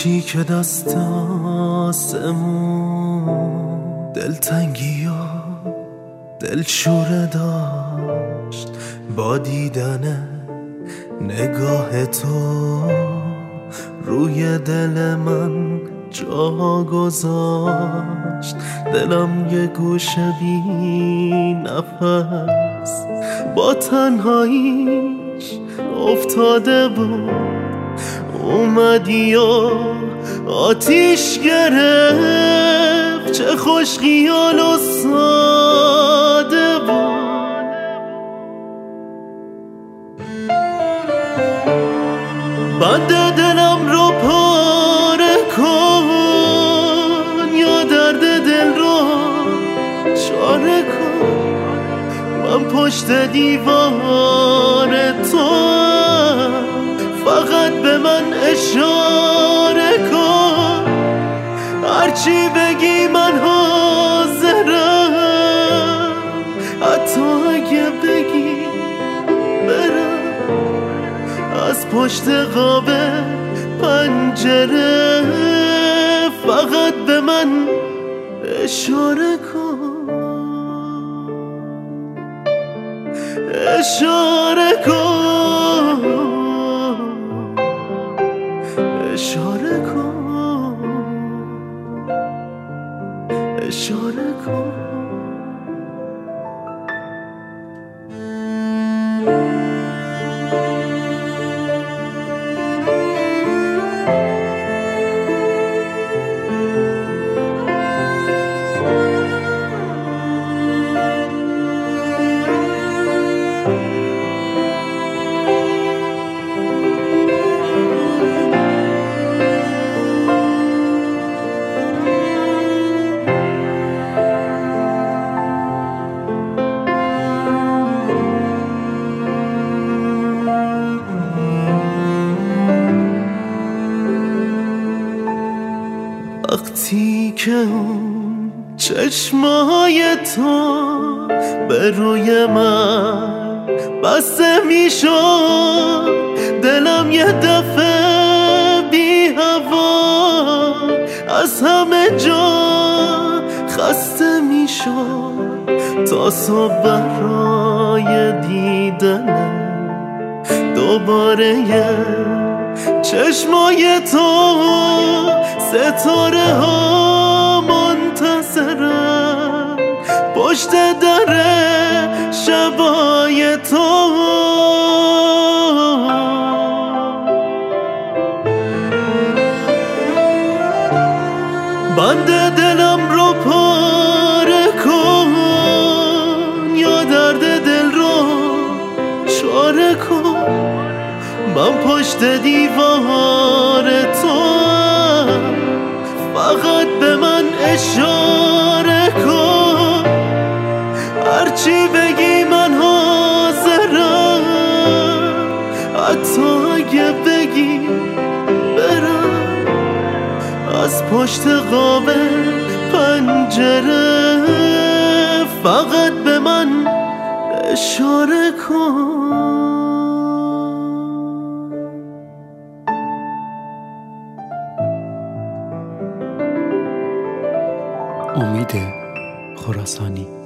هرچی که دست آسمون دلتنگی و دلشوره داشت با دیدن نگاه تو روی دل من جا گذاشت. دلم یه گوشه بی نفس با تنهاییش افتاده بود. اومدی و آتیش گرفت، چه خوش خیال و ساده بود. بند دلم رو پاره کن یا درد دل رو چاره کن. من پشت دیوار تو، فقط به من اشاره کن. هرچی بگی من حاضرم، حتی اگه بگی برم از پشت قاب پنجره. فقط به من اشاره کن، اشاره کن، اشاره کن، اشاره کن. وقتی که اون چشمای تو به روی من بسته میشد، دلم یه دفعه بی هوا از همه جا خسته میشد. تا صبح برای دیدن دوباره چشمای تو، ستاره ها منتظرن پشت در شبای تو. بند دلم رو پاره کن یا درد دل رو چاره کن. من پشت دیوار تو، فقط به من اشاره کن. هرچی بگی من حاضرم، حتی اگه بگی برم از پشت قاب پنجره. فقط به من اشاره کن. امید خراسانی.